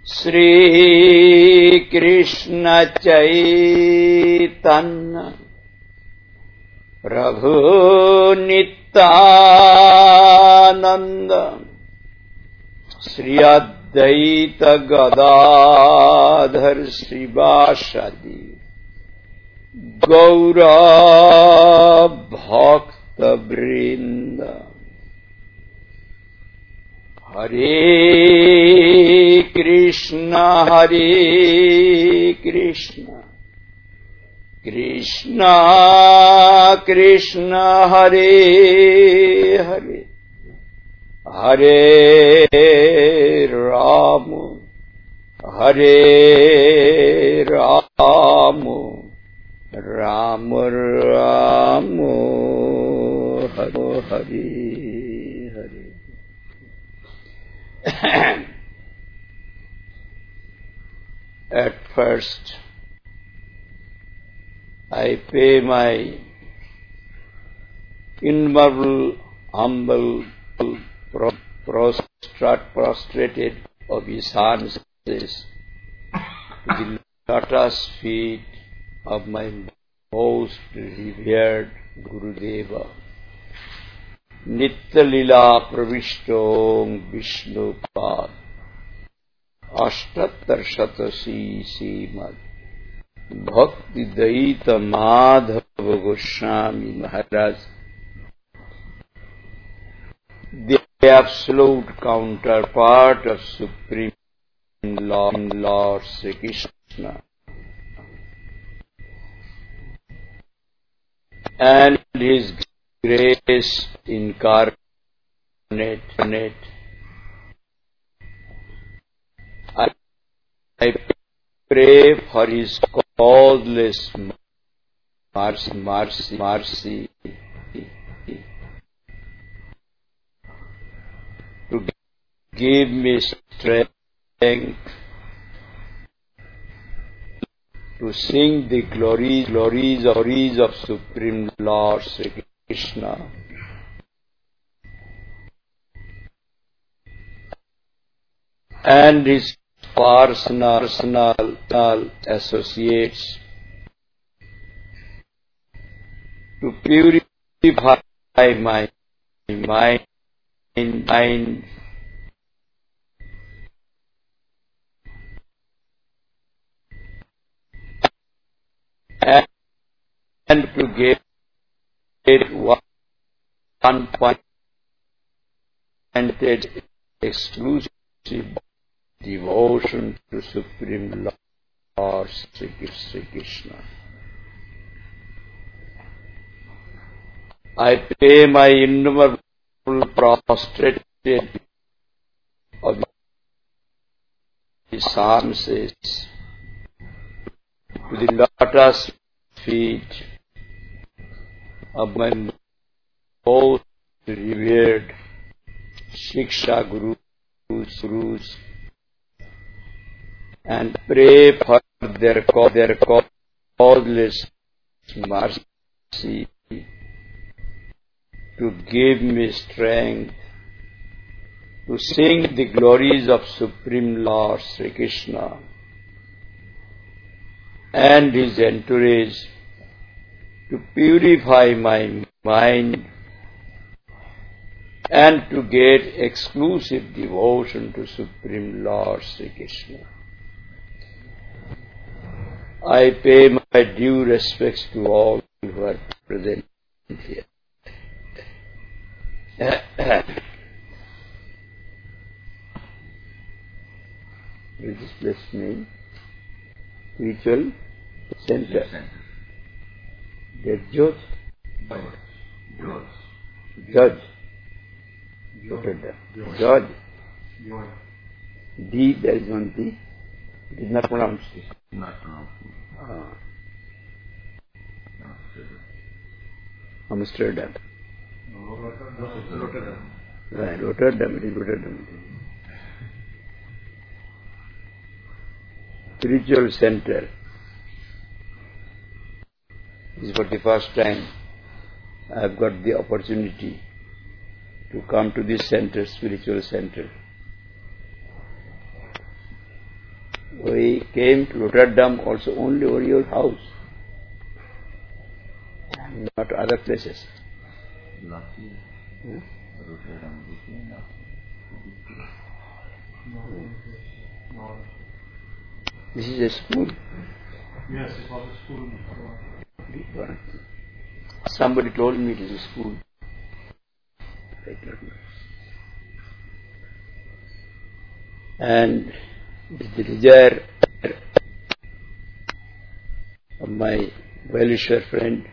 Shri Krishna Chaitanya Prabhu Nityananda Shri Advaita Gadadhar Srivasadi Gaura Bhakta Vrinda Hare Krishna Krishna Krishna Hare Hare Hare Rama Hare Rama Rama Rama Hare Hare. At first, I pay my innumerable humble prostrated obeisances to the lotus feet of my most revered Gurudeva. Nitya Lila Pravishto Vishnu Pad Ashtattar Shatasi Srimad Bhakti Daita Madhava Goswami Maharaj, the absolute counterpart of Supreme Lord Sri Krishna, and His grace incarnate. I pray for His causeless mercy to give me strength to sing the glories of Supreme Lord Sri Krishna, and His personal associates, to purify my mind and to get one-pointed exclusive devotion to Supreme Lord Sri Krishna. I pay my innumerable prostrated obeisances to the lotus feet of my most revered Shiksha Gurus, and pray for their causeless mercy to give me strength to sing the glories of Supreme Lord Sri Krishna and His entourage, to purify my mind and to get exclusive devotion to Supreme Lord Sri Krishna. I pay my due respects to all who are present here. Is this place name? Spiritual Center. Get Judge. Judge. Judge. D, there is one D. It is not pronounced. Not pronounced. Amsterdam. Rotterdam. Right, Rotterdam. It is Rotterdam. Spiritual Center. This is for the first time I have got the opportunity to come to this center, spiritual center. We came to Rotterdam also only over your house, not other places. Last year, Rotterdam became last year. This is a school. Yes, it was a school before. Somebody told me it is a school. I don't know. And with the desire of my well-wisher friend,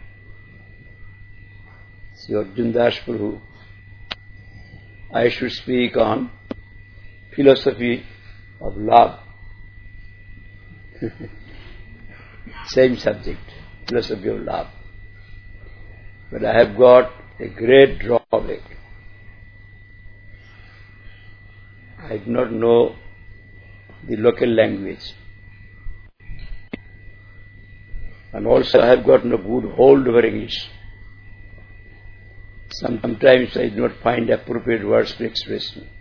Sri Arjun Das Prabhu, I should speak on philosophy of love. Same subject, philosophy of love. But I have got a great drawback. I do not know the local language. And also I have got no good hold over English. Sometimes I do not find appropriate words to express me.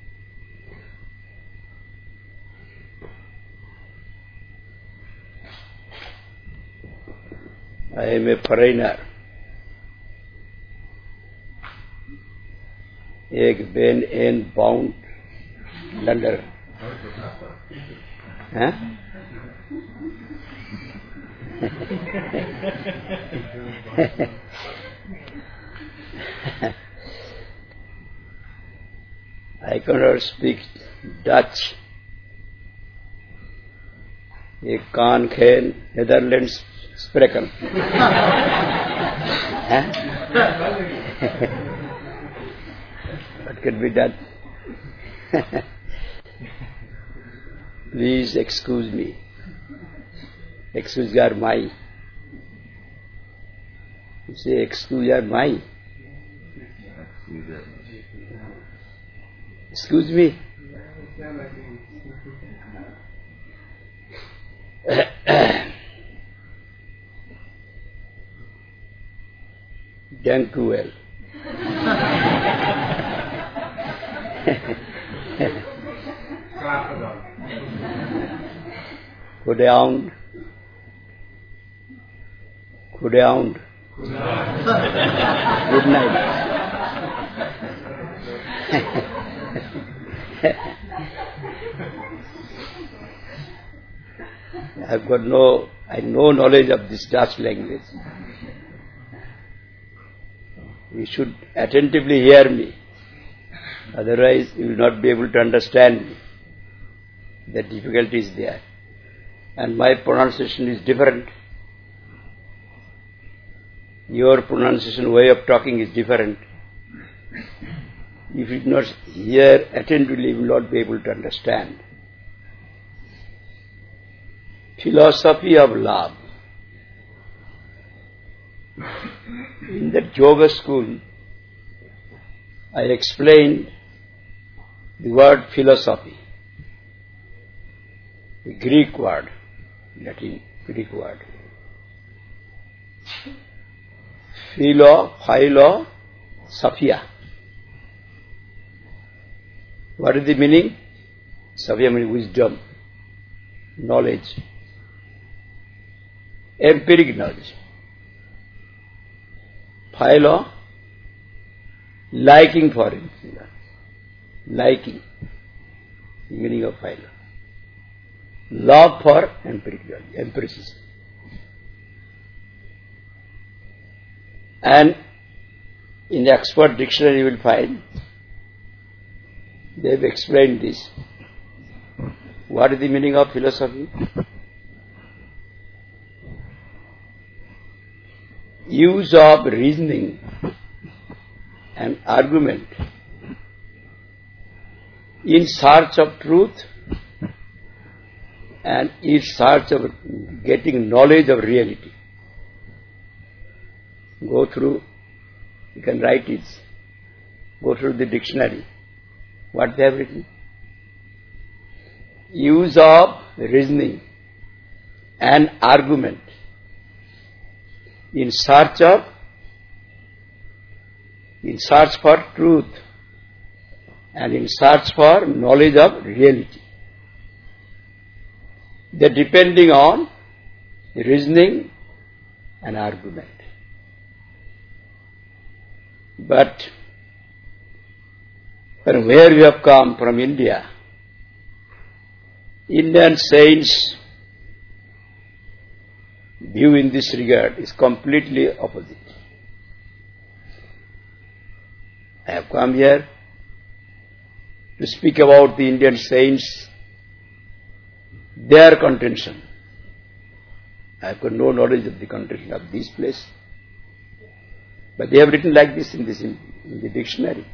I am a foreigner. एक Ben and bound London. Huh? I cannot speak Dutch. Ik kan geen Netherlands spreken. What can be done? Please excuse me. Excuse your my. You say excuse your my. Excuse me. Dank u wel. Graag gedaan. Goedenavond. Goedenavond. Good night. I've got no knowledge of this Dutch language. You should attentively hear me. Otherwise, you will not be able to understand me. The difficulty is there. And my pronunciation is different. Your pronunciation, way of talking is different. If you do not hear attentively, you will not be able to understand. Philosophy of love. In that yoga school, I explained the word philosophy, the Greek word, Latin Greek word. Philo, Sophia. What is the meaning? Sophia means wisdom, knowledge, empiric knowledge. Philo, liking for him. Liking, the meaning of philo. Love for empiric knowledge, empiricism. And in the Oxford Dictionary you will find they have explained this. What is the meaning of philosophy? Use of reasoning and argument in search of truth and in search of getting knowledge of reality. Go through, you can write it, go through the dictionary. What they have written? Use of reasoning and argument in search for truth and in search for knowledge of reality. They're depending on the reasoning and argument. But from where we have come, from India, Indian saints' view in this regard is completely opposite. I have come here to speak about the Indian saints, their contention. I have got no knowledge of the contention of this place, but they have written like this in the dictionary.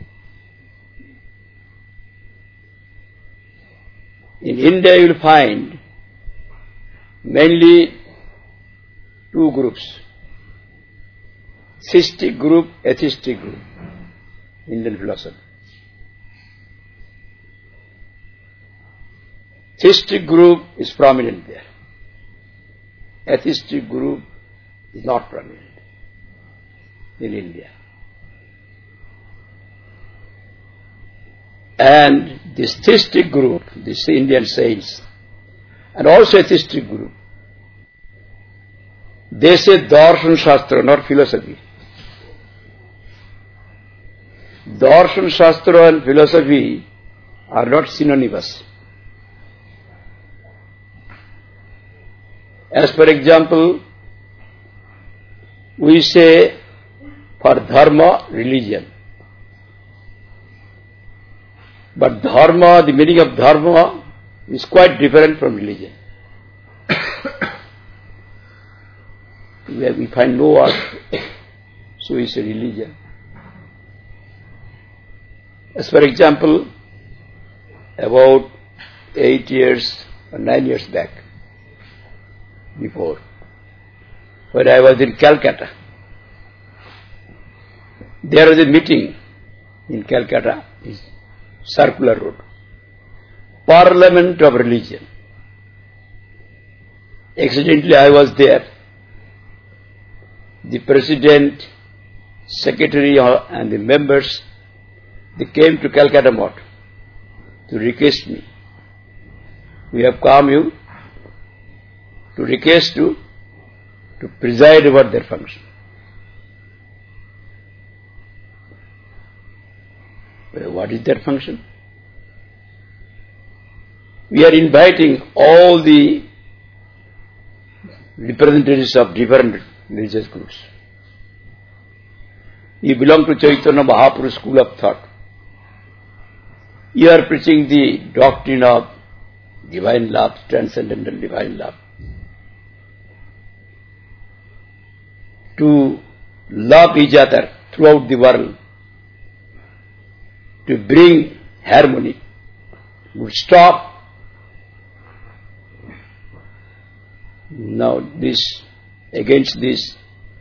In India you will find mainly two groups, theistic group, atheistic group, Indian philosophy. Theistic group is prominent there. Atheistic group is not prominent in India. And this theistic group, this Indian saints, and also atheistic group, they say Darshan Shastra, not philosophy. Darshan Shastra and philosophy are not synonymous. As for example, we say for dharma, religion. But dharma, the meaning of dharma is quite different from religion. Where we find no word, so we say religion. As for example, about 8 years or 9 years back, before, when I was in Calcutta, there was a meeting in Calcutta, Circular Road, Parliament of Religion. Accidentally I was there. The President, Secretary and the members, they came to Calcutta Mott to request me. We have come you to request you to preside over their function. What is their function? We are inviting all the representatives of different religious groups. You belong to Chaitanya Mahaprabhu school of thought. You are preaching the doctrine of divine love, transcendental divine love. To love each other throughout the world, to bring harmony, would stop. Now this, against this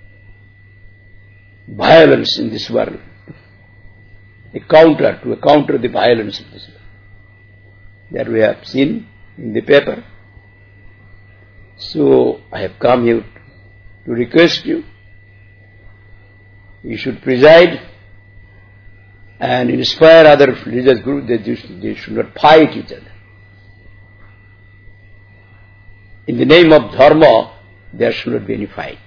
violence in this world, to counter the violence of this world, that we have seen in the paper. So I have come here to request you, you should preside and inspire other religious groups that they should not fight each other. In the name of dharma, there should not be any fight.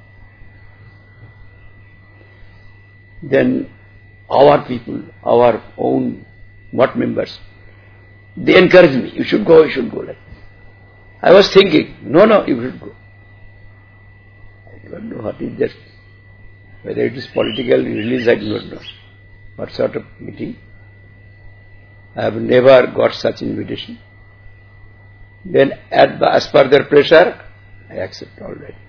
Then our people, our own members, they encourage me, you should go. Like, I was thinking, no, you should go. I don't know what is that. Whether it is political, religious, I do not know. What sort of meeting? I have never got such invitation. Then as per their pressure, I accept all right.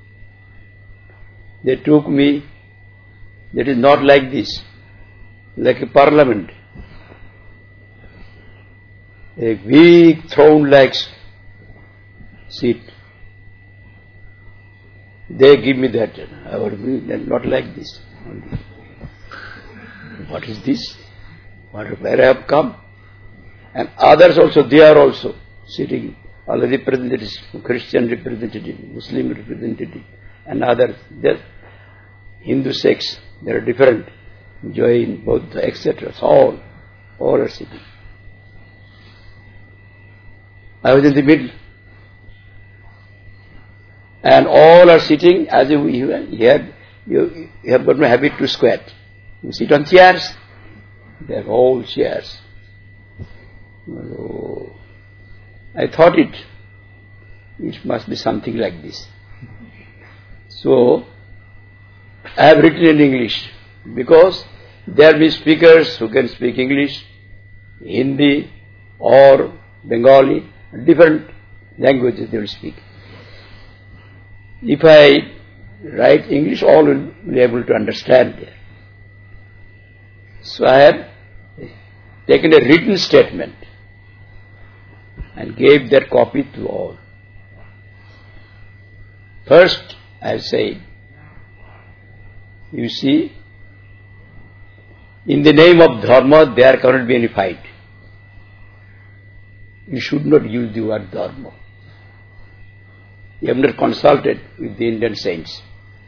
They took me, that is not like this, like a parliament. A big throne-like seat. They give me that. I would be not like this. What is this? Where I have come? And others also, they are also sitting. All the representatives, Christian representative, Muslim representative, and others. There, Hindu sects, they are different. Jain, Buddha, etc. So all are sitting. I was in the middle. And all are sitting as if you have got no habit to squat. You sit on chairs, they are all chairs. Oh, I thought it must be something like this. So, I have written in English because there will be speakers who can speak English, Hindi or Bengali, different languages they will speak. If I write English, all will be able to understand there. So I have taken a written statement and gave that copy to all. First, I say, you see, in the name of Dharma, there cannot be any fight. You should not use the word Dharma. You have not consulted with the Indian saints.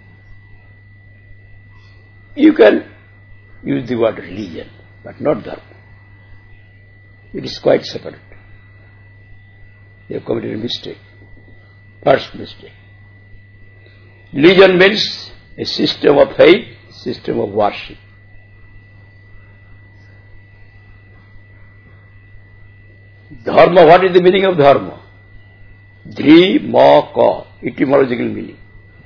You can use the word religion, but not Dharma. It is quite separate. You have committed a mistake. First mistake. Religion means a system of faith, system of worship. Dharma, what is the meaning of Dharma? Dhri ma ka, etymological meaning.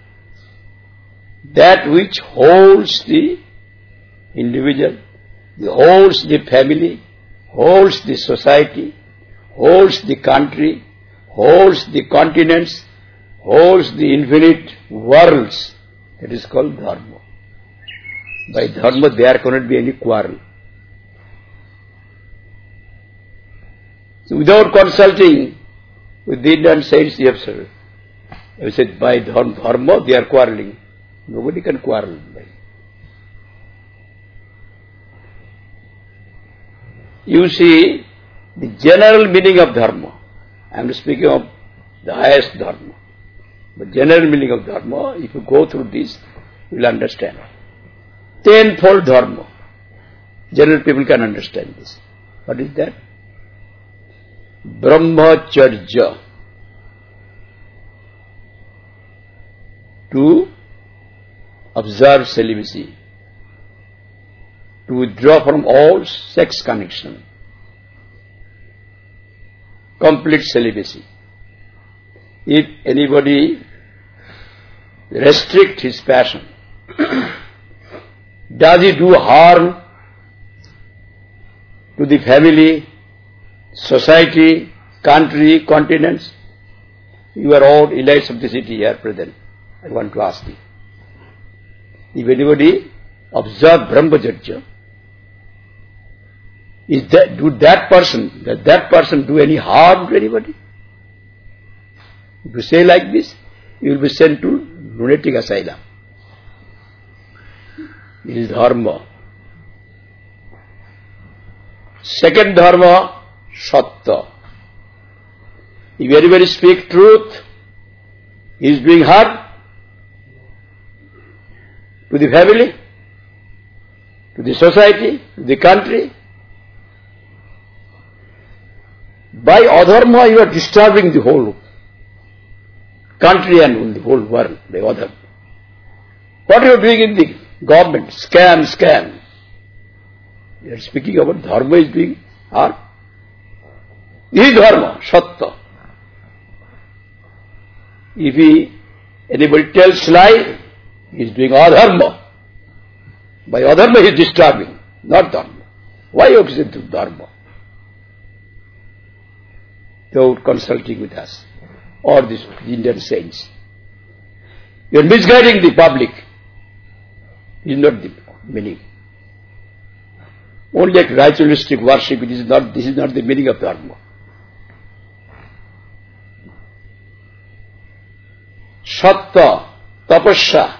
That which holds the individual, holds the family, holds the society, holds the country, holds the continents, holds the infinite worlds. That is called Dharma. By Dharma there cannot be any quarrel. So without consulting with the Indian saints, you have said by Dharma they are quarreling. Nobody can quarrel. You see, the general meaning of Dharma, I am speaking of the highest Dharma, but general meaning of Dharma, if you go through this, you will understand. Tenfold Dharma. General people can understand this. What is that? Brahmacharya. To observe celibacy. To withdraw from all sex connection. Complete celibacy. If anybody restrict his passion, does he do harm to the family, society, country, continents? You are all elites of the city here present. I want to ask you. If anybody observe Brahmacharya, does that person do any harm to anybody? If you say like this, you will be sent to lunatic asylum. This is Dharma. Second Dharma, Sattva. If anybody speaks truth, he is being harm to the family, to the society, to the country. By adharma, you are disturbing the whole country and the whole world by adharma. What you are doing in the government? Scam. You are speaking about dharma is doing harm. This is dharma, sattva. If anybody tells lie, he is doing adharma. By adharma he is disturbing, not dharma. Why you say dharma? Without consulting with us or the Indian saints. You are misguiding the public. This is not the meaning. Only like ritualistic worship, this is not the meaning of dharma. Sattva, tapasya.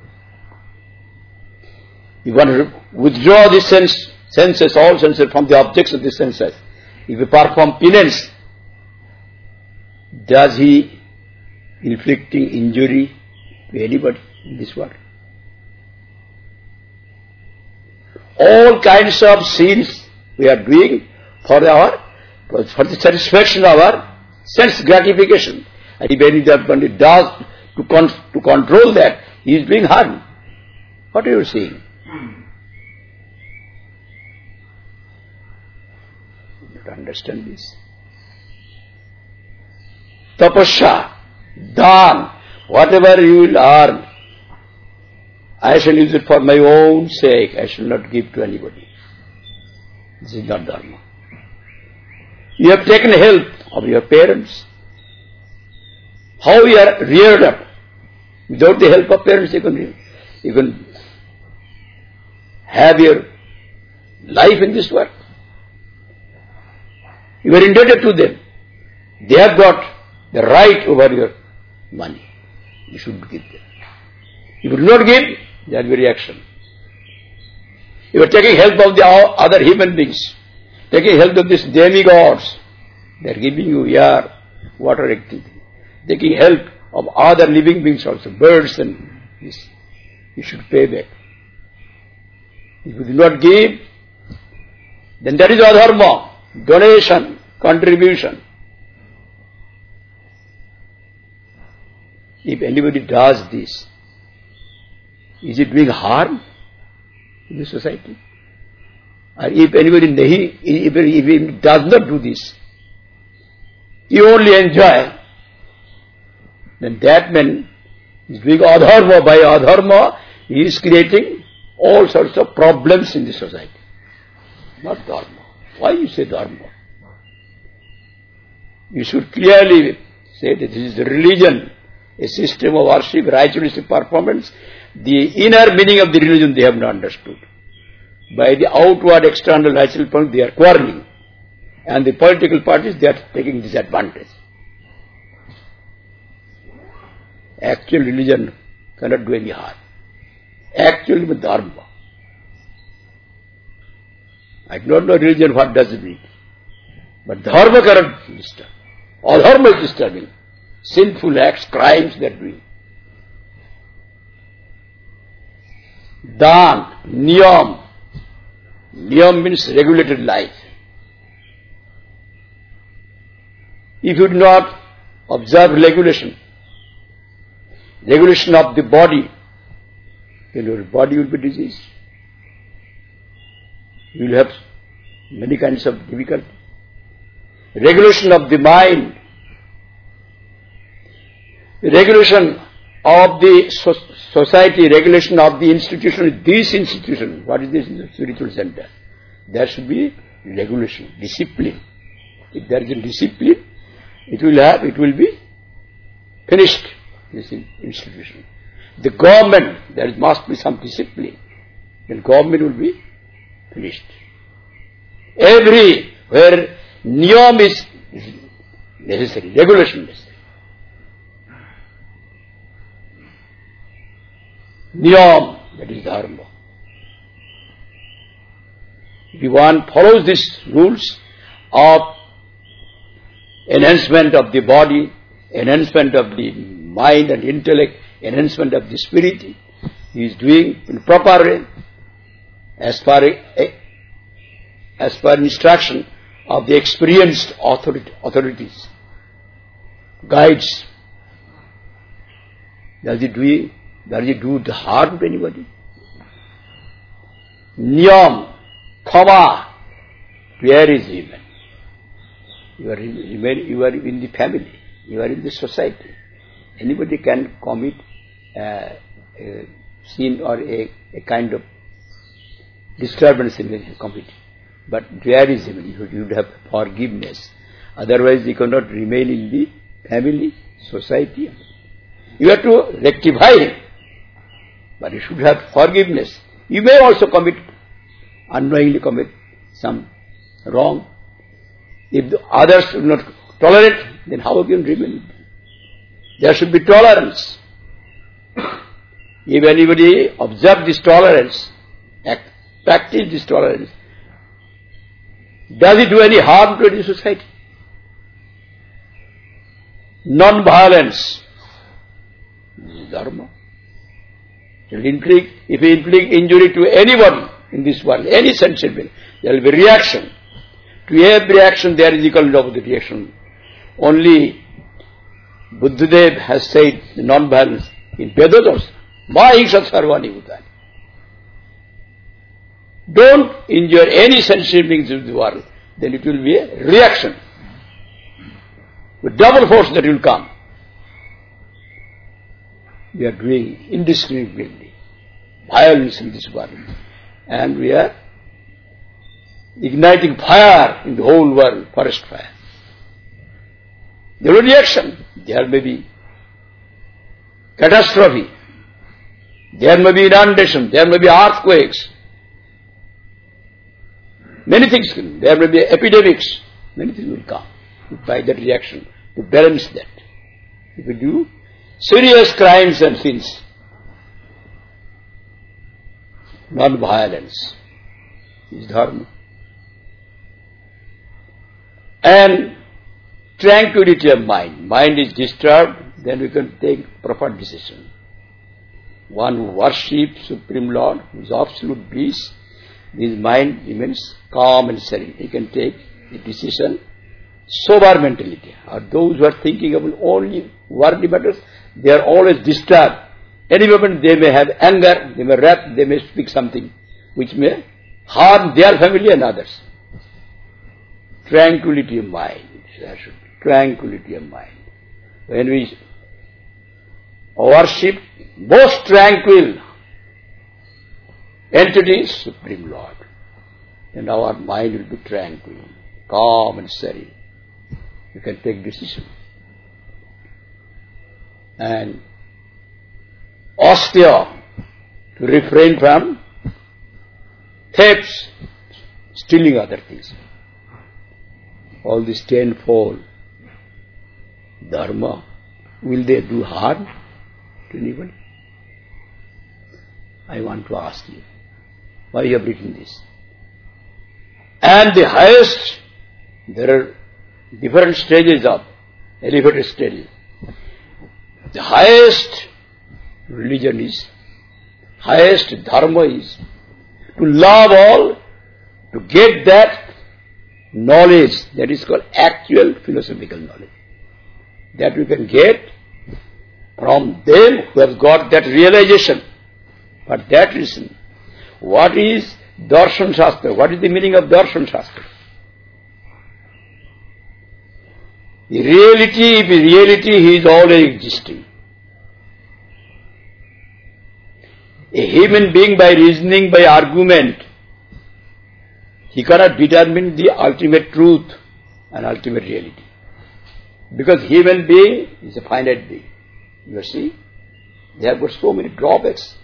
You want to withdraw the senses, all senses from the objects of the senses. If you perform penance, does he inflicting injury to anybody in this world? All kinds of sins we are doing for the satisfaction of our sense gratification. And if anybody does to control that, he is doing harm. What are you saying? You have to understand this. Tapasya, dan, whatever you will earn, I shall use it for my own sake. I shall not give to anybody. This is not dharma. You have taken help of your parents. How you are reared up. Without the help of parents, you can have your life in this world. You are indebted to them. They have got the right over your money. You should give them. If you do not give, there will be reaction. You are taking help of the other human beings, taking help of these demigods. They are giving you air, water, activity. Taking help of other living beings also, birds and this. You should pay back. If you do not give, then that is adharma, donation, contribution. If anybody does this, is it doing harm in the society? Or if anybody if he does not do this, you only enjoy, then that man is doing adharma. By adharma, he is creating all sorts of problems in the society. Not dharma. Why you say dharma? You should clearly say that this is a religion, a system of worship, ritualistic performance. The inner meaning of the religion they have not understood. By the outward, external, ritual performance, they are quarreling. And the political parties, they are taking disadvantage. Actual religion cannot do any harm. Actually, with dharma. I do not know religion, what does it mean. But dharma cannot disturb. All dharma is disturbing. Sinful acts, crimes they are doing. Dan, niyam. Niyam means regulated life. If you do not observe regulation of the body, then your body will be diseased. You will have many kinds of difficulty. Regulation of the mind, regulation of the society, regulation of the institution, this institution, what is this spiritual center? There should be regulation, discipline. If there is a discipline, it will be finished, this institution. The government, there must be some discipline. Then government will be finished. Everywhere niyam is necessary, regulation necessary. Niyam, that is dharma. If one follows these rules of enhancement of the body, enhancement of the mind and intellect, enhancement of the spirit, he is doing in proper way as per instruction of the experienced authorities, guides. Does he do the harm to anybody? Niyam, khama, where is human? You are in the family, you are in the society. Anybody can commit a sin or a kind of disturbance in the community. But where is human? You should have forgiveness. Otherwise you cannot remain in the family, society. You have to rectify it. But you should have forgiveness. You may also unknowingly commit some wrong. If the others do not tolerate, then how can you remain? There should be tolerance. If anybody observe this tolerance, practice this tolerance, does it do any harm to any society? Non-violence. This is dharma. If you inflict injury to anyone in this world, any sentient being, there will be reaction. To every action there is equal and opposite reaction. Only Buddhadev has said non-violence in Vedas also. Mahingsa sarvani bhutani. Don't injure any sentient beings of the world, then it will be a reaction. With double force that will come. We are doing indiscriminately violence in this world. And we are igniting fire in the whole world, forest fire. There will be reaction. There may be catastrophe. There may be inundation. There may be earthquakes. Many things can. There may be epidemics. Many things will come by that reaction to balance that. If we do serious crimes and sins, non-violence is dharma. And tranquility of mind. Mind is disturbed, then we can take proper decision. One who worships Supreme Lord, who is absolute peace, his mind remains calm and serene. He can take a decision, sober mentality. Or those who are thinking about only worldly matters, they are always disturbed. Any moment they may have anger, they may wrath, they may speak something which may harm their family and others. Tranquility of mind. There should be tranquility of mind. When we worship most tranquil entity, Supreme Lord, then our mind will be tranquil, calm and serene. You can take decision. And austere to refrain from thefts, stealing other things. All these tenfold dharma, will they do harm to anybody? I want to ask you, why you have written this? And the highest, there are different stages of elevated stages. The highest religion is, highest dharma is to love all, to get that knowledge that is called actual philosophical knowledge. That we can get from them who have got that realization. For that reason, what is Darshan Shastra? What is the meaning of Darshan Shastra? The reality, if reality, he is always existing. A human being, by reasoning, by argument, he cannot determine the ultimate truth and ultimate reality. Because human being is a finite being. You see, they have got so many drawbacks,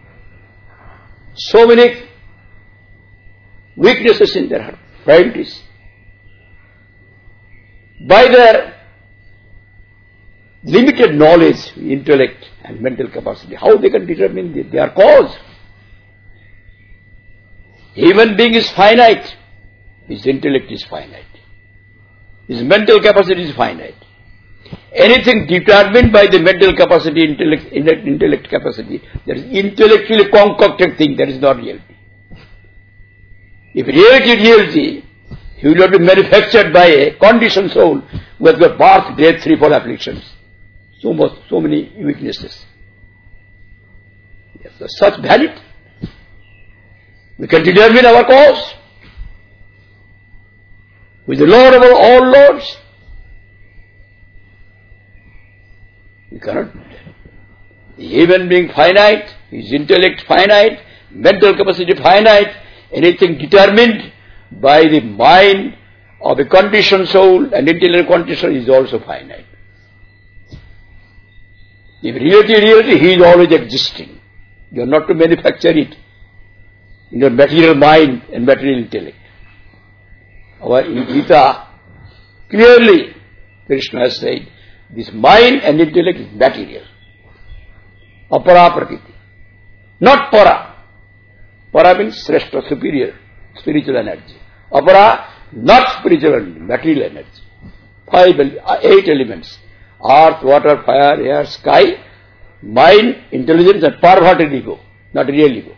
so many weaknesses in their heart, frailties. By their limited knowledge, intellect and mental capacity, how they can determine their cause? Human being is finite. His intellect is finite. His mental capacity is finite. Anything determined by the mental capacity, intellect capacity, that is intellectually concocted thing, that is not reality. If reality is reality, he will not be manufactured by a conditioned soul who has got birth, death, threefold afflictions. So many weaknesses. Yes, so such valid. We can determine our cause. Who is the Lord of all lords? We cannot do that. The human being finite, his intellect finite, mental capacity finite, anything determined by the mind of a conditioned soul and intellectual condition is also finite. If reality, he is always existing. You are not to manufacture it in your material mind and material intellect. In Gita, clearly Krishna has said, this mind and intellect is material. Apara prakriti. Not para. Para means sreshta, superior, spiritual energy. Apara, not spiritual energy, material energy. 8 elements. Earth, water, fire, air, sky, mind, intelligence and perverted ego, not real ego.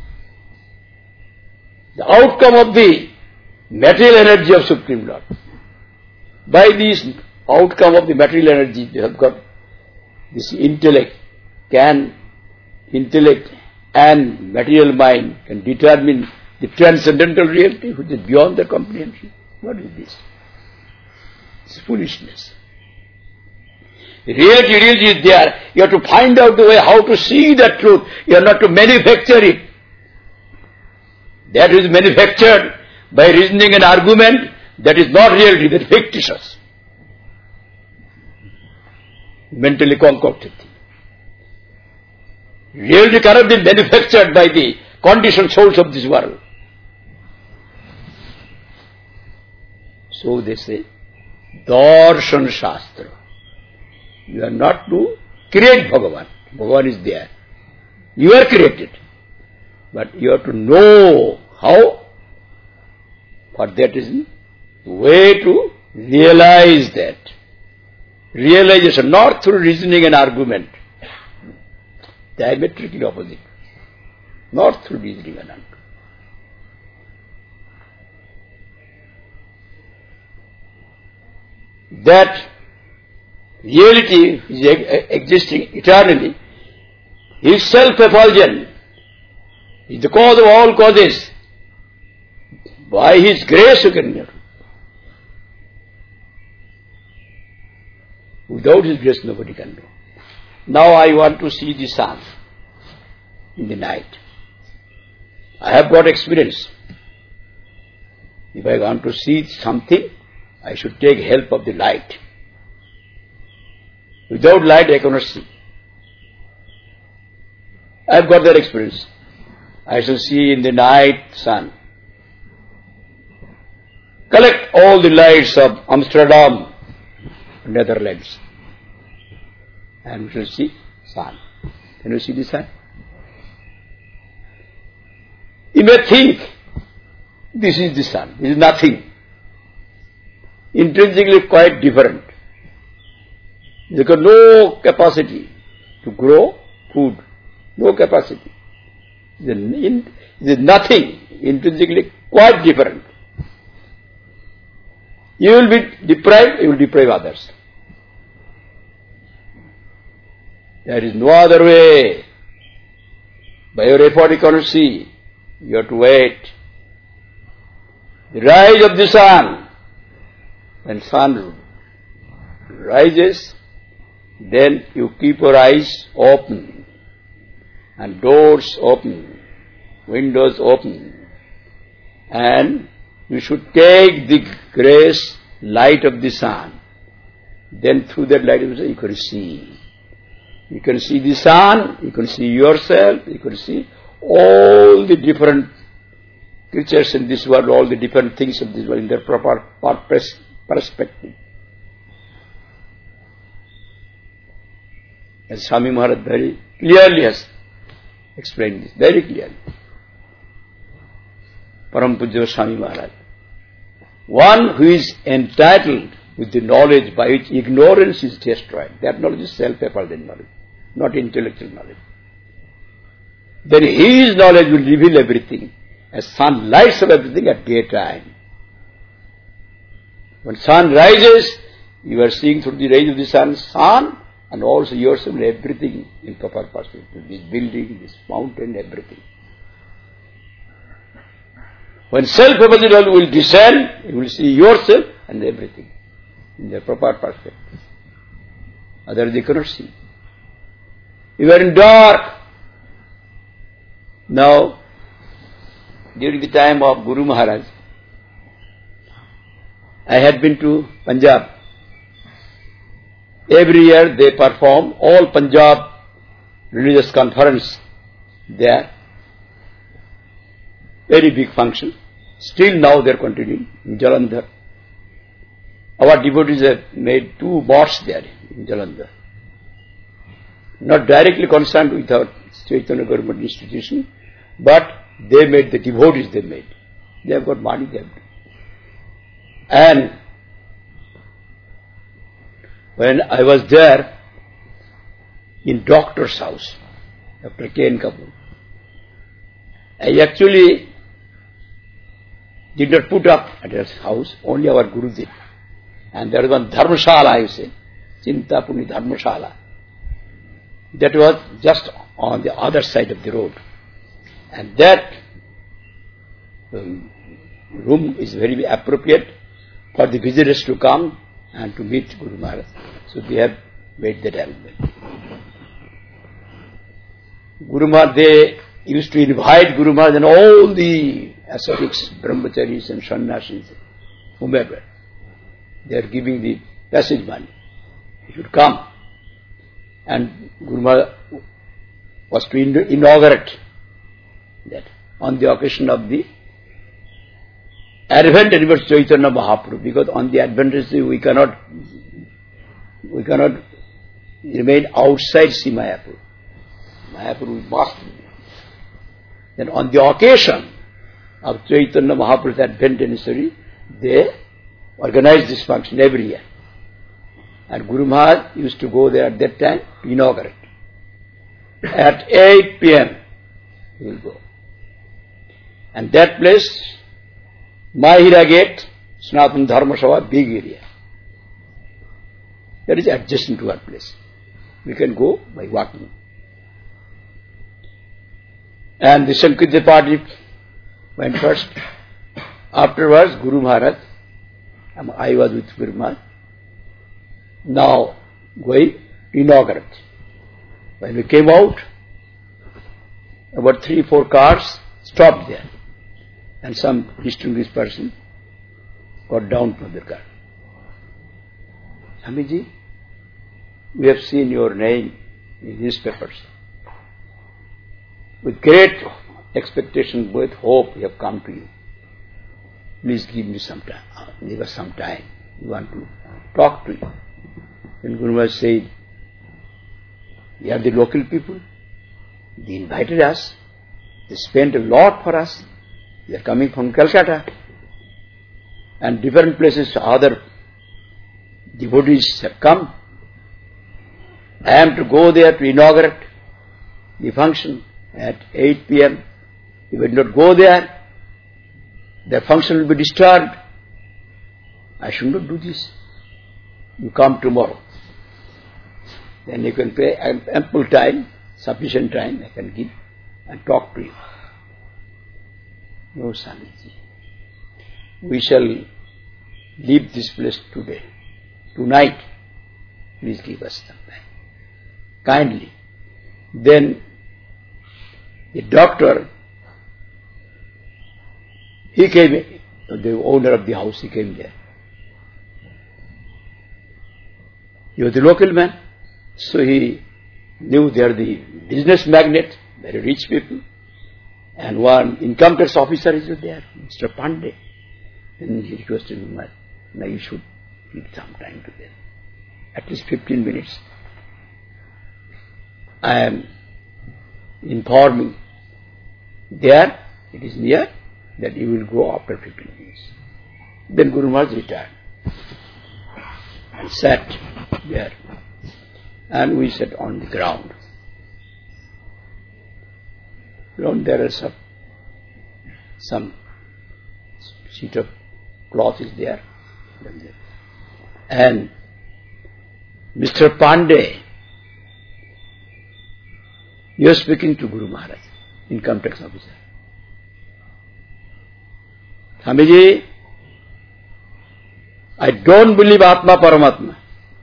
The outcome of the material energy of Supreme Lord. By these outcome of the material energy. They have got this intellect. Can intellect and material mind can determine the transcendental reality which is beyond their comprehension? What is this? It's foolishness. The reality is there. You have to find out the way how to see that truth. You are not to manufacture it. That is manufactured by reasoning and argument. That is not reality, that is fictitious. Mentally concocted thing. Reality cannot be manufactured by the conditioned souls of this world. So they say, Darshan Shastra. You are not to create Bhagavan. Bhagavan is there. You are created. But you have to know how. For that is the way to realize that. Realization, not through reasoning and argument. Diametrically opposite. Not through reasoning and argument. That reality is existing eternally. He is self-effulgent. He is the cause of all causes. By His grace you can know. Without His grace nobody can know. Now I want to see the sun in the night. I have got experience. If I want to see something, I should take help of the light. Without light I cannot see. I have got that experience. I shall see in the night sun. Collect all the lights of Amsterdam, Netherlands, and we shall see sun. Can you see the sun? You may think this is the sun. This is nothing. Intrinsically quite different. There is no capacity to grow food. No capacity. There is nothing. Intrinsically quite different. You will be deprived, you will deprive others. There is no other way. By your effort you cannot see. You have to wait. The rise of the sun. When sun rises, then you keep your eyes open and doors open, windows open, and you should take the grace light of the sun. Then through that light of the sun you can see. You can see the sun, you can see yourself, you can see all the different creatures in this world, all the different things of this world in their proper perspective. As Swami Maharaj very clearly has explained this, very clearly. Param Pujya Swami Maharaj. One who is entitled with the knowledge by which ignorance is destroyed, that knowledge is self-effulgent knowledge, not intellectual knowledge. Then his knowledge will reveal everything, as sun lights up everything at daytime. When sun rises, you are seeing through the rays of the sun, and also yourself and everything in proper perspective. This building, this mountain, everything. When self-effulgent will descend, you will see yourself and everything in their proper perspective. Otherwise you cannot see. You are in dark. Now, during the time of Guru Maharaj, I had been to Punjab. Every year they perform all Punjab religious conference there. Very big function. Still now they are continuing in Jalandhar. Our devotees have made 2 bots there in Jalandhar. Not directly concerned with our Chaitanya government institution, but they made, the devotees they made. They have got money there. And when I was there in doctor's house, Dr. K.N. Kapoor, I actually did not put up at his house, only our Guru did. And there was one Dharmashala, you say, Chintapuni Dharmashala. That was just on the other side of the road. And that room is very appropriate for the visitors to come and to meet Guru Maharaj. So they have made that arrangement. Guru Maharaj, they used to invite Guru Maharaj and all the ascetics, brahmacharis and sannyasis, whomever. They are giving the passage money. He should come. And Guru Maharaj was to inaugurate that on the occasion of the Advent anniversary Chaitanya Mahaprabhu, because on the Advent anniversary we cannot remain outside Sri Mayapur. Mayapur must be. Then on the occasion of Chaitanya Mahaprabhu's Advent anniversary, they organize this function every year. And Guru Maharaj used to go there at that time to inaugurate. At 8 p.m. he will go. And that place, Mahira Gate, Sanatana Dharma Sabha, big area. That is adjacent to our place. We can go by walking. And the Sankirtan party went first. Afterwards, Guru Maharaj, I was with Guru Maharaj, now going to inaugurate. When we came out, about 3-4 cars stopped there. And some distinguished person got down from the car. Swamiji, we have seen your name in newspapers. With great expectation, with hope, we have come to you. Please give me some time. Give us some time. We want to talk to you. Then Guru Maharaj said, "We are the local people. They invited us. They spent a lot for us. They are coming from Calcutta. And different places, other devotees have come. I am to go there to inaugurate the function at 8 p.m. If I do not go there, the function will be disturbed. I should not do this. You come tomorrow. Then you can pay ample time, sufficient time I can give and talk to you." No, Swamiji. We shall leave this place today. Tonight, please give us some time. Kindly. Then the doctor, he came, the owner of the house, he came there. He was the local man, so he knew they are the business magnate, very rich people. And one income tax officer is there, Mr. Pandey. And he requested him, "Now you should give some time to them. At least 15 minutes. I am informing there, it is near, that you will go after 15 minutes. Then Guru Maharaj retired and sat there. And we sat on the ground. There are some sheet of cloth is there. And Mr. Pandey, he was speaking to Guru Maharaj, income tax officer. "Swamiji, I don't believe Atma Paramatma,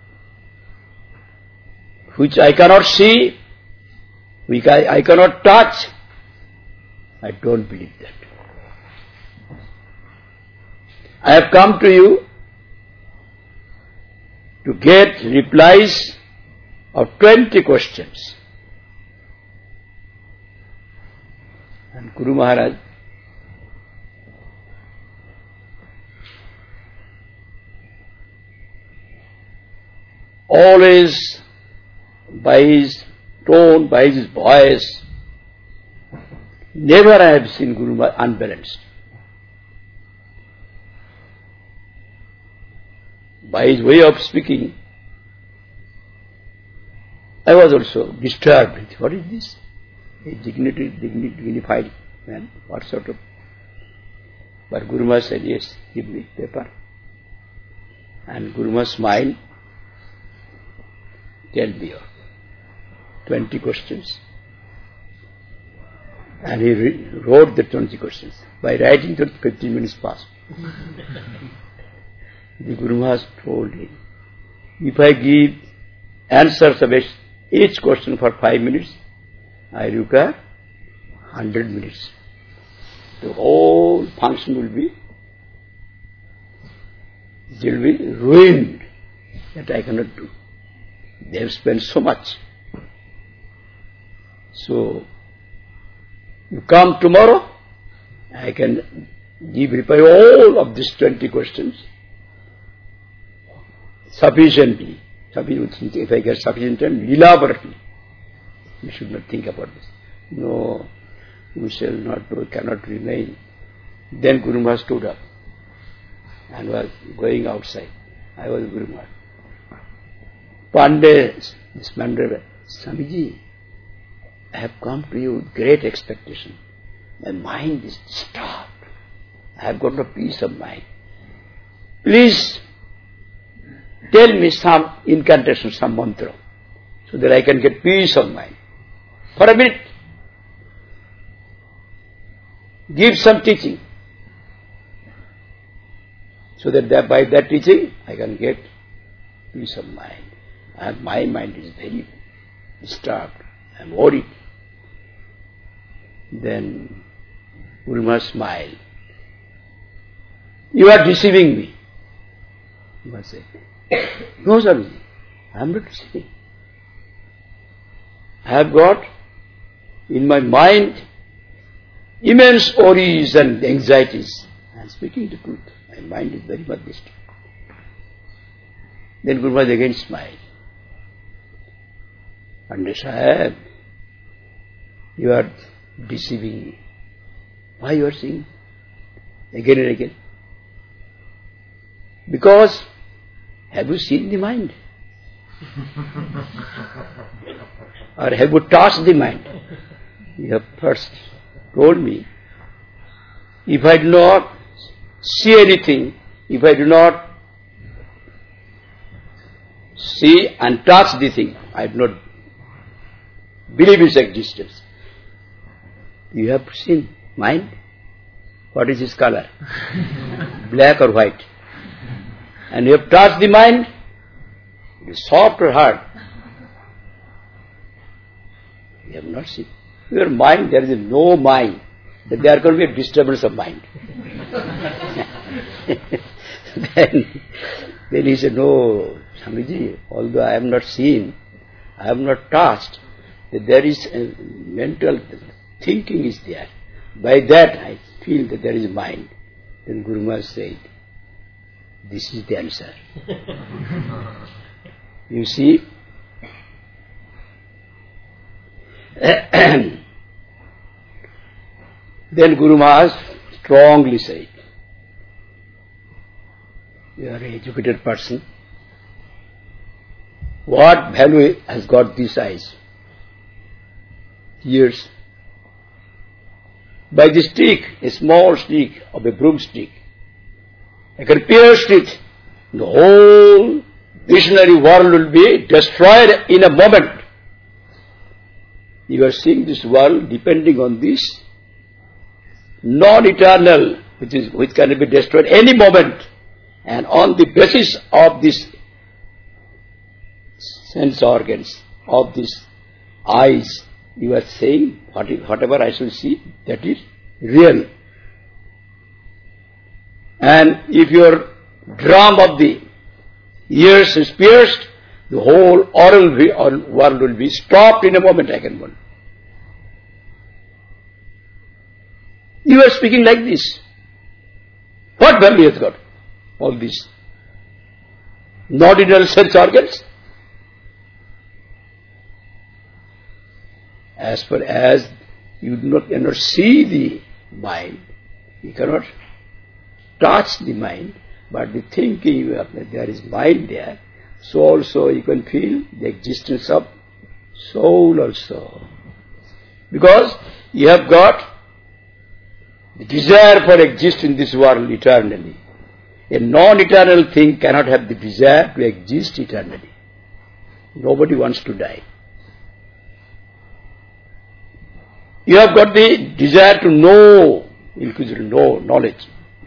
which I cannot see, which I cannot touch. I don't believe that. I have come to you to get replies of 20 questions." And Guru Maharaj always, by his tone, by his voice, never I have seen Guru Maharaj unbalanced. By his way of speaking, I was also disturbed. What is this? A dignified man? What sort of? But Guru Maharaj said, "Yes, give me paper." And Guru Maharaj smiled. Tell me your 20 questions. And he wrote the 20 questions. By writing, 15 minutes passed. The Guru Maharaj told him, if I give answers of each question for 5 minutes, I require 100 minutes. The whole function will be ruined. That I cannot do. They have spent so much. So, you come tomorrow, I can reply all of these 20 questions sufficiently. If I get sufficient time, elaborately. You should not think about this. No, we shall not do, cannot remain. Then Guru Maharaj stood up and was going outside. I was Guru Maharaj. Pandey, this man, Swamiji, I have come to you with great expectation. My mind is disturbed. I have got no peace of mind. Please tell me some incantation, some mantra, so that I can get peace of mind. For a minute, give some teaching, so that by that teaching I can get peace of mind. And my mind is very disturbed. I am worried. Then Guru Maharaj smiled. You are deceiving me. He must say, no, Swamiji, I am not deceiving. I have got in my mind immense worries and anxieties. I am speaking the truth. My mind is very much disturbed. Then Guru Maharaj again smiled. Pandey Sahib, you are deceiving me. Why you are saying again and again? Because have you seen the mind? Or have you touched the mind? You have first told me, if I do not see anything, if I do not see and touch the thing, I do not believe its existence. You have seen mind? What is its color? Black or white? And you have touched the mind? It is soft or hard? You have not seen. Your mind, there is no mind. That there can be a disturbance of mind. Then he said, no, Swamiji, although I have not seen, I have not touched, that there is a mental thinking is there. By that I feel that there is mind. Then Guru Maharaj said, this is the answer. You see, then Guru Maharaj strongly said, you are an educated person. What value has got these eyes? Ears. By the stick, a small stick of a broomstick, I can pierce it. The whole visionary world will be destroyed in a moment. You are seeing this world depending on this non-eternal, which can be destroyed any moment. And on the basis of these sense organs, of these eyes, you are saying, whatever I shall see, that is real. And if your drum of the ears is pierced, the whole oral world will be stopped in a moment, I can warn. You are speaking like this. What value has got all these non-eternal sense organs? As far as you cannot see the mind, you cannot touch the mind, but the thinking you have that there is mind there, so also you can feel the existence of soul also. Because you have got the desire for exist in this world eternally. A non-eternal thing cannot have the desire to exist eternally. Nobody wants to die. You have got the desire to know, inquisitive know, knowledge.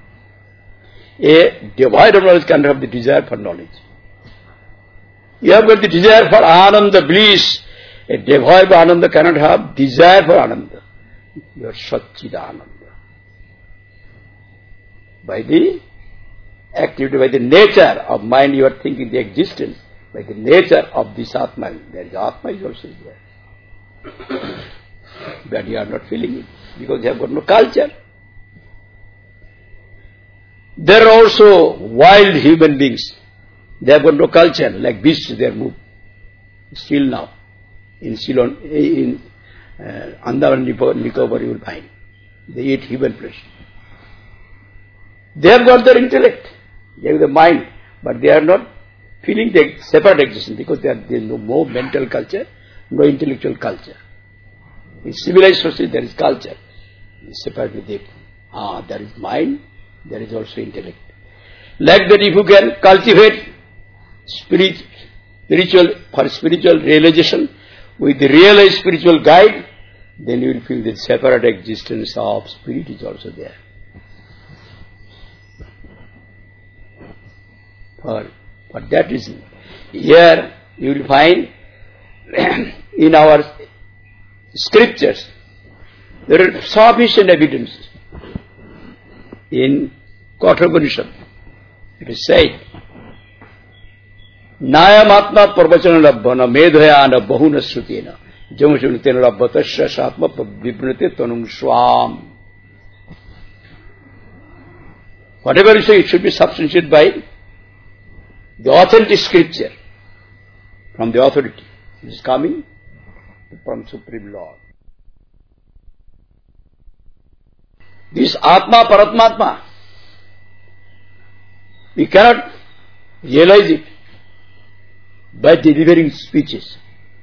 A devoid of knowledge cannot have the desire for knowledge. You have got the desire for ananda, bliss. A devoid of ananda cannot have desire for ananda. You are Satchidananda. By the activity, by the nature of mind, you are thinking the existence. By the nature of this Atma, there is Atma is also there. But you are not feeling it, because you have got no culture. There are also wild human beings. They have got no culture, like beasts they are moved. Still now, in Ceylon, in Andaman Nicobar you will find. They eat human flesh. They have got their intellect, they have the mind, but they are not feeling the separate existence, because there is no more mental culture, no intellectual culture. In civilized society there is culture. Separately they, there is mind, there is also intellect. Like that, if you can cultivate spiritual realization with the realized spiritual guide, then you will feel the separate existence of spirit is also there. For that reason, here you will find in our scriptures there are sufficient evidences. In Kathopanishad, it is said, Nayamatma parvachana labbhana medhayana bahuna srutena jamushunatena labbhatasya satma vibhnate tanung swam. Whatever you say, it should be substantiated by the authentic scripture from the authority. It is coming from Supreme Lord. This Atma Paratmatma, we cannot realize it by delivering speeches.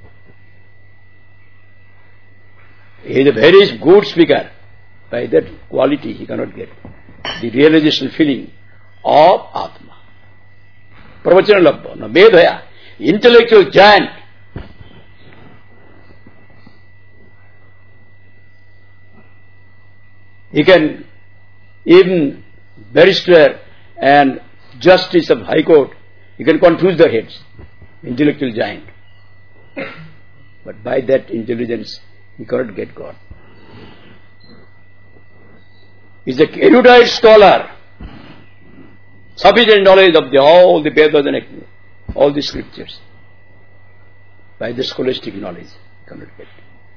He is a very good speaker. By that quality he cannot get the realization feeling of Atma. Pravachana Labbha, Medhaya, intellectual giant. He can, even barrister and justice of High Court, he can confuse their heads. Intellectual giant. But by that intelligence, he cannot get God. He is a erudite scholar, sufficient knowledge of all the Vedas and all the scriptures. By the scholastic knowledge, he cannot get.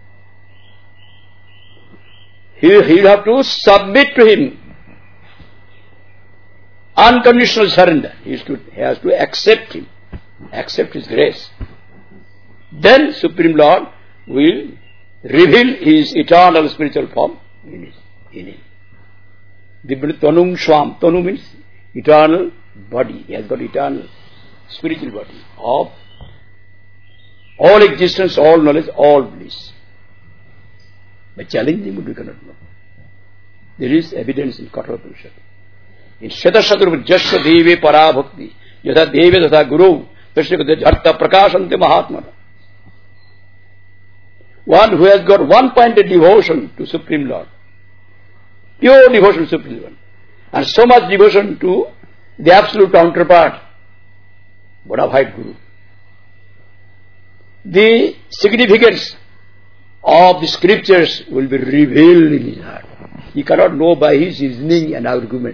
He will have to submit to him. Unconditional surrender. He has to accept him. Accept his grace. Then Supreme Lord will reveal his eternal spiritual form in him. The Tanung Swam. Tanu means eternal body. He has got eternal spiritual body of all existence, all knowledge, all bliss. By challenging it, we cannot know. There is evidence in Kathopanishad. In Shatasatur Jasya Deve Para Bhakti, Yatha Deve Tatha Guru, Tashyakata Jhatta Prakashante Mahatmana. One who has got one-pointed devotion to Supreme Lord, pure devotion to Supreme Lord, and so much devotion to the absolute counterpart, bona fide Guru. The significance of the scriptures will be revealed in his heart. He cannot know by his reasoning and argument.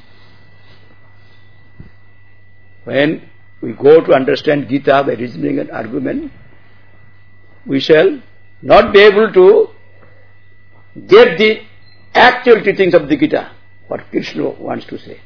When we go to understand Gita by reasoning and argument, we shall not be able to get the actual teachings of the Gita, what Krishna wants to say.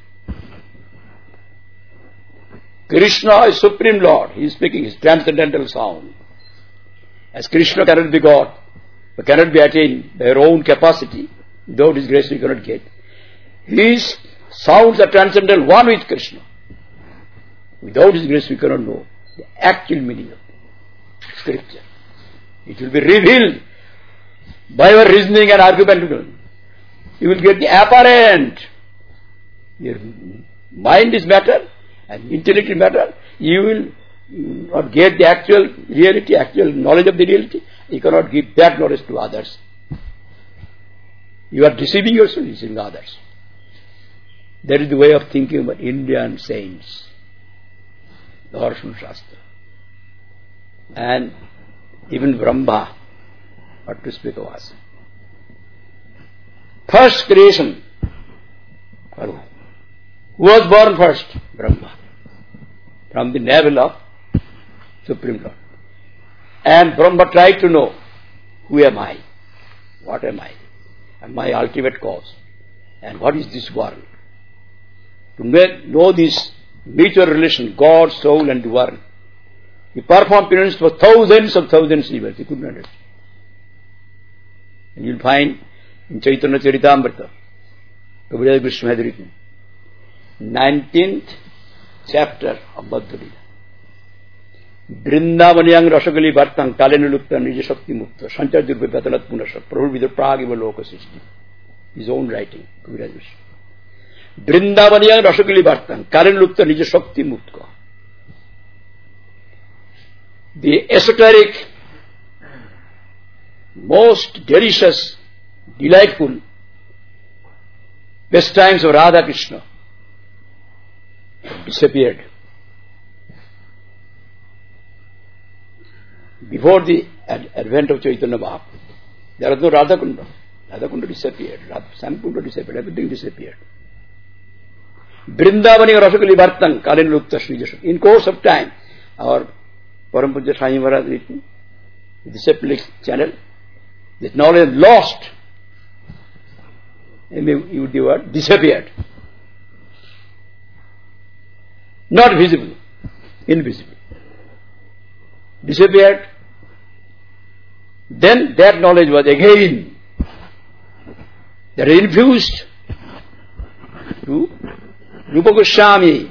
Krishna is Supreme Lord. He is speaking his transcendental sound. As Krishna cannot be God, but cannot be attained by your own capacity, without his grace we cannot get. His sounds are transcendental, one with Krishna. Without his grace we cannot know the actual meaning of scripture. It will be revealed by our reasoning and argument. You will get the apparent. mind is matter and intellect is matter, you will not get the actual reality, actual knowledge of the reality. You cannot give that knowledge to others. You are deceiving yourself, deceiving others. That is the way of thinking about Indian saints, the Darshan Shastra. And even Brahma, what to speak of us. First creation, who was born first? Brahma. From the navel of Supreme Lord. And Brahma tried to know, who am I? What am I? And my ultimate cause. And what is this world? To know this mutual relation, God, soul and the world. He performed penance for thousands of years. He couldn't understand. And you'll find in Chaitanya Charitamrita, Prabhupada Krishna had written, 19th chapter of Bhagavad Gita. Vrindavanyang Rasakali Bhartang Kalenulukta Nija Shakti Mukta Sanchar Durbe Batalat Punasha Prabhu Vidar Pragiva Loka Sisti. His own writing, Prabhupada Krishna. Vrindavanyang Rasakali Bhartang Kalenulukta Nija Shakti Mukta. The esoteric, most delicious, delightful pastimes of Radha Krishna have disappeared. Before the advent of Chaitanya Mahaprabhu, there was no Radha Kunda. Radha Kunda disappeared. Sam Kunda disappeared. Everything disappeared. Vrindavani Rasakali Bhartang Kalin Lukta Srijasha. In course of time, our Param Pujya Swami Maharaj written, this channel, this knowledge lost. And you the word disappeared. Not visible, invisible. Disappeared. Then that knowledge was again that is infused to Rupa Goswami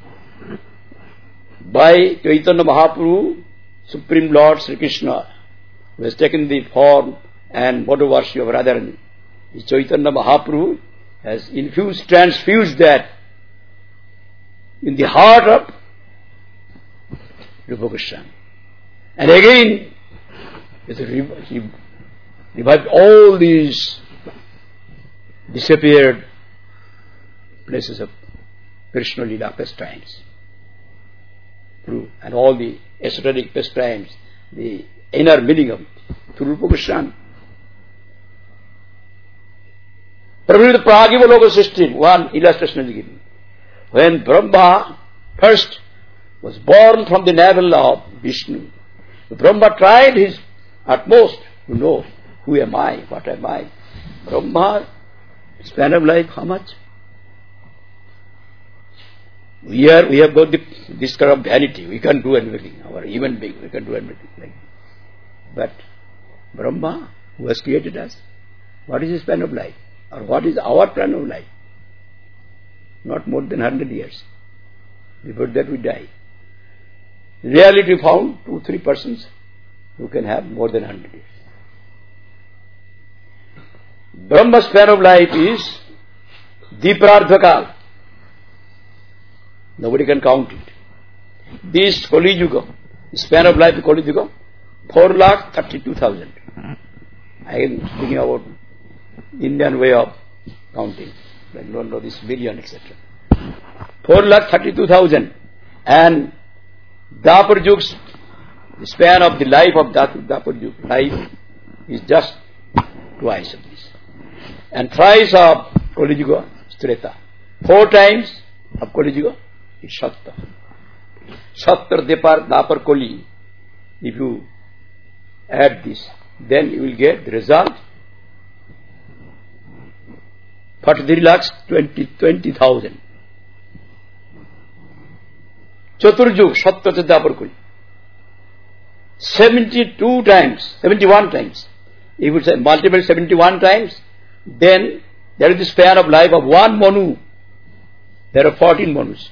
by Chaitanya Mahaprabhu, Supreme Lord Sri Krishna, who has taken the form and mode of worship of Radharani. Chaitanya Mahaprabhu has infused, transfused that in the heart of Rupa Goswami. And again, he revived all these disappeared places of Krishna Lila pastimes. And all the esoteric pastimes, the inner meaning of it, through Rupa Goswami. Prabhu the Pragiva Loka system, one illustration is given. When Brahma first was born from the navel of Vishnu, Brahma tried his utmost to know, who am I, what am I? Brahma, span of life, how much? We have got this kind of vanity, we can do everything, our human being, we can do everything. But Brahma, who has created us, what is his span of life? Or what is our span of life? Not more than 100 years. Before that we die. In reality we found 2-3 persons who can have more than 100 years. Brahma's span of life is Diprardhakal. Nobody can count it. This Kali Yuga, span of life of Kali Yuga, 4,32,000. I am speaking about Indian way of counting. I don't know this million, etc. 4,32,000. And Dapur Yug's span of the life of Dapur Yug life is just twice of this. And thrice of Kali Yuga is Treta. 4 times of Kali Yuga is Satta. Satta Dapur Kali. If you add this, then you will get the result 43,20,000. Chaturjuk, Satta Dapur Kali. 71 times. If you say multiple 71 times, then there is the span of life of one Manu. There are 14 Manus.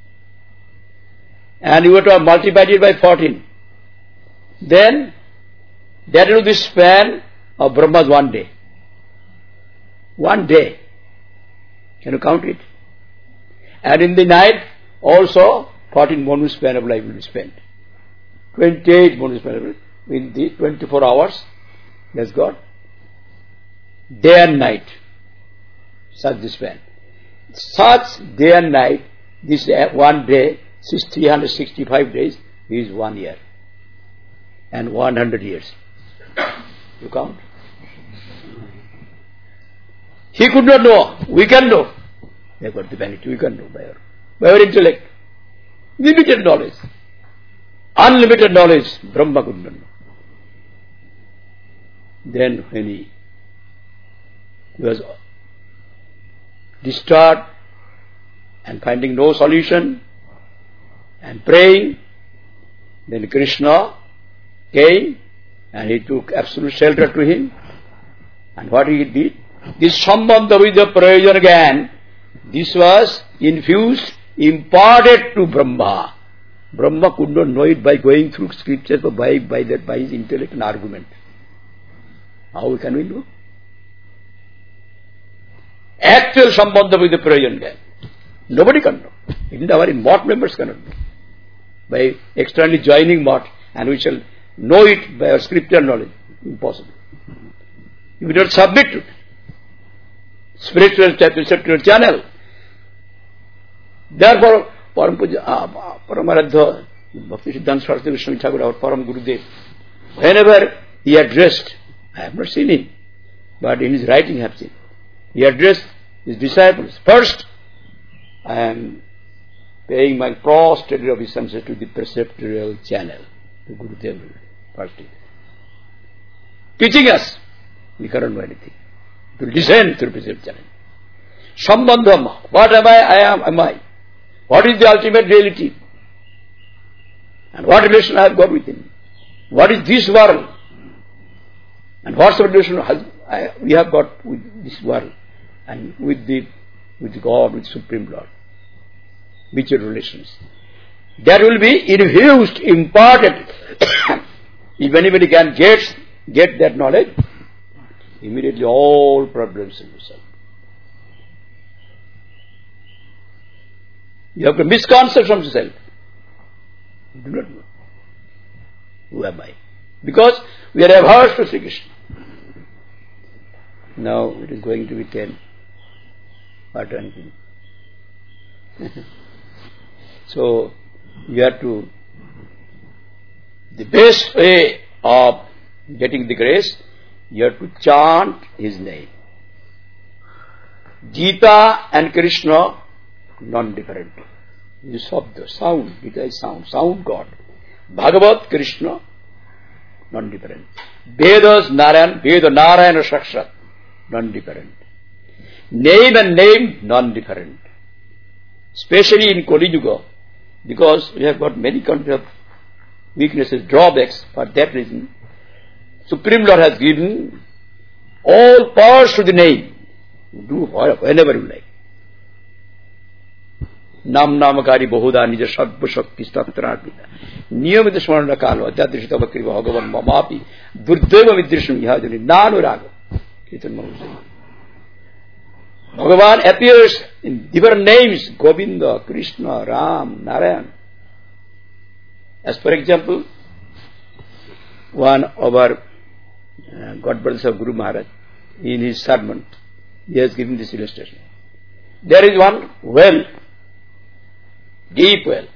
And you have to multiply it by 14. Then that is the span of Brahma's one day. One day. Can you count it? And in the night, also 14 bonus span of life will be spent. 28 bonus span of life. In the 24 hours, that's God. Day and night. Such the span. Such day and night, this one day, 365 days, is 1 year. And 100 years. You count? He could not know. We can know. They got the vanity. We can know by our intellect. Limited knowledge. Unlimited knowledge. Brahma could not know. Then when he was disturbed and finding no solution and praying, then Krishna came and he took absolute shelter to him. And what he did? This Sambandha with the Prayojan again, this was infused, imparted to Brahma. Brahma could not know it by going through scriptures or by his intellect and argument. How can we know? Actual Sambandha with the Prayojan again. Nobody can know. Even our mott members cannot know. By externally joining mott, and we shall know it by our scriptural knowledge. Impossible. If we don't submit to it. Spiritual channel. Therefore, Paramaradha, Bhakti Siddhanta Saraswati Goswami Thakur, our Param Gurudev, whenever he addressed, I have not seen him, but in his writing I have seen, he addressed his disciples. First, I am paying my prostrated obeisances to the preceptorial channel, to Gurudev. First, teaching us, we cannot know anything. To listen through preceptorial channel. Sambandha, what am I am I. What is the ultimate reality? And what relation I have got with him? What is this world? And what relation we have got with this world? And with God, with Supreme Lord? Which are relations? That will be infused, imparted. If anybody can get that knowledge, immediately all problems will be solved. You have a misconception of yourself. You do not know. Who am I? Because we are averse to Sri Krishna. Now it is going to be 10. What anything? So you have to, the best way of getting the grace, you have to chant his name. Gita and Krishna, non-different. You sabda, sound, Gita is sound God. Bhagavat, Krishna, non-different. Vedas, Narayan, Veda, Narayana, Sakshat, non-different. Name and name, non-different. Especially in Kali Yuga, because we have got many kinds of weaknesses, drawbacks. For that reason, Supreme Lord has given all powers to the name. Do whenever you like. Nam namakari bahuda nija sabba shakti statratita. Niyamita smarana kalo adhyadrishita bakri bhagavan mamapi durdeva vidrisham yahajani nanuraga. Kirtan Maharaj. Bhagavan appears in different names, Govinda, Krishna, Ram, Narayan. As for example, one of our godbrothers of Guru Maharaj, in his sermon, he has given this illustration. There is one well, deep well,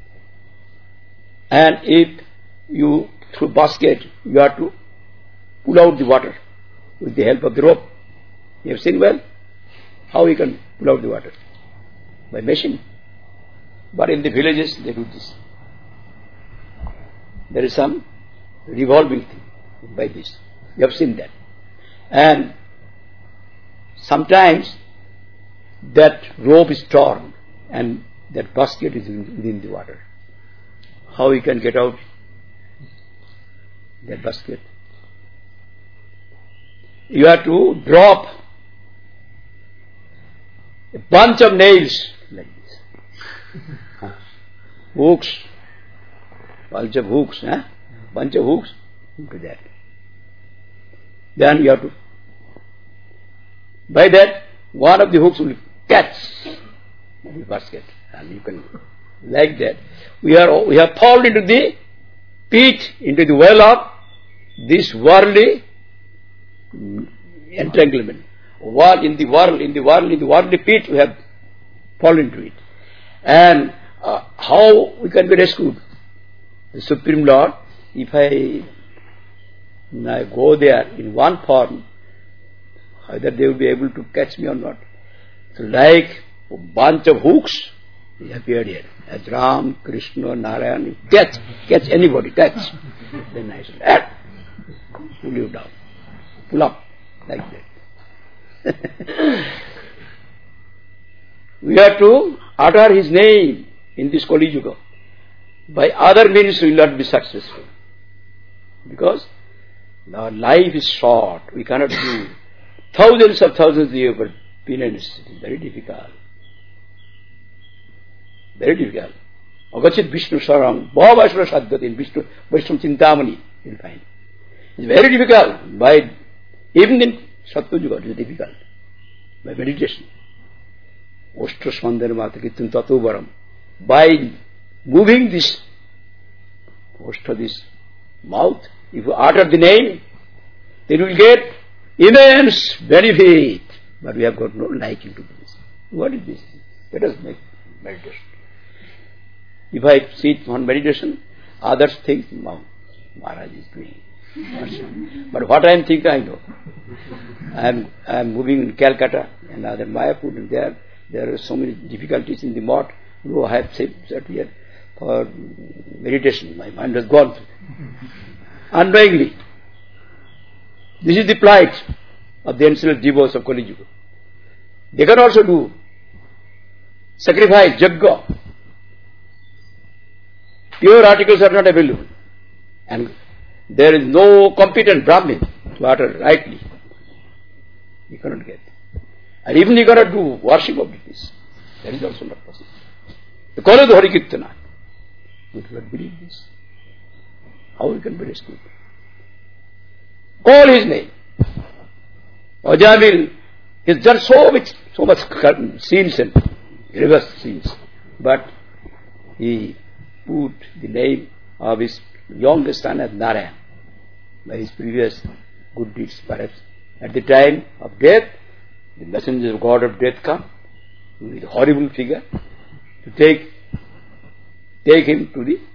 and if you, through basket, you have to pull out the water with the help of the rope. You have seen well? How you can pull out the water? By machine. But in the villages they do this. There is some revolving thing by this. You have seen that. And sometimes that rope is torn and that basket is within the water. How you can get out that basket? You have to drop a bunch of nails like this. Hooks. Bunch of hooks. Bunch of hooks into that. Then you have to, by that, one of the hooks will catch the basket. And you can, like that. We have fallen into the pit, into the well of this worldly entanglement. In the worldly pit, we have fallen into it. And how we can be rescued? The Supreme Lord, if I go there in one form, either they will be able to catch me or not. So like a bunch of hooks, he appeared here. As Ram, Krishna, Narayan, catch anybody, catch. Then I said, pull you down, pull up, like that. We have to utter his name in this Kali Yuga. By other means we will not be successful. Because our life is short. We cannot do thousands of years for penance. It is very difficult. Very difficult. Agachit Vishnu Saram, Bhavashra Sadhat in Vishnu Chintamani, you will find. It is very difficult. By even in Sattva Yuga, it is difficult. By meditation. Oshtra Swandhana Mata Kittam Tato Varam. By moving this Oshtra, this mouth, if you utter the name, then you will get immense benefit. But we have got no liking to this. What is this? Let us make meditation. If I sit on meditation, others think, Maharaj is doing. But what I am thinking, I know. I am moving in Calcutta and other Mayapur, and there are so many difficulties in the mott. No, I have sat here for meditation. My mind has gone through. Unknowingly. This is the plight of the ancient devas of Kali Yuga. They can also do sacrifice, yajna. Pure articles are not available. And there is no competent Brahmin to utter rightly. You cannot get. And even you cannot do worship of this. That is also not possible. The call of the Hari Kirtana. You cannot believe this. How you can be rescued? Call his name. Ajamil has done so much sins and grievous sins. But he put the name of his youngest son as Narayan by his previous good deeds. Perhaps at the time of death, the messenger of God of death come with a horrible figure to take him to the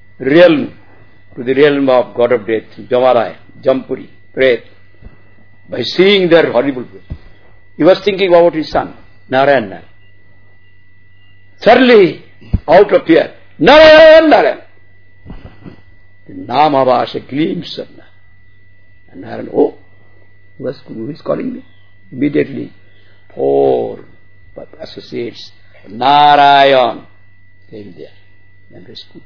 realm of God of death, Jamalaya, Jampuri, Pret. By seeing their horrible way, he was thinking about his son, Narayan. Suddenly, out of fear, Narayan! The Namavasha glimpse of Narayan. And Narayan, who is calling me? Immediately, 4 associates, Narayan, came there and rescued.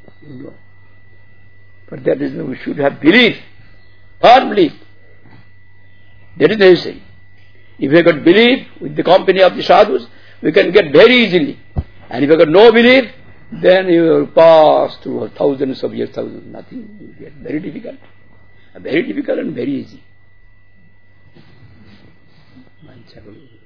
But that is, we should have belief, firm belief. That is necessary. If we got belief with the company of the sadhus, we can get very easily. And if we got no belief, then you will pass through thousands of years, nothing. You get very difficult. Very difficult and very easy.